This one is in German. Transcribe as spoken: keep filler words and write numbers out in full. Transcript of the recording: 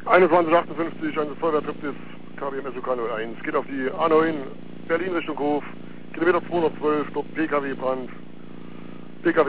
einundzwanzig achtundfünfzig, ein Feuerwehrtrip des K W M S U K null eins. Geht auf die A neun, Berlin Richtung Hof, Kilometer zweihundertzwölf, dort P K W Brand. P K W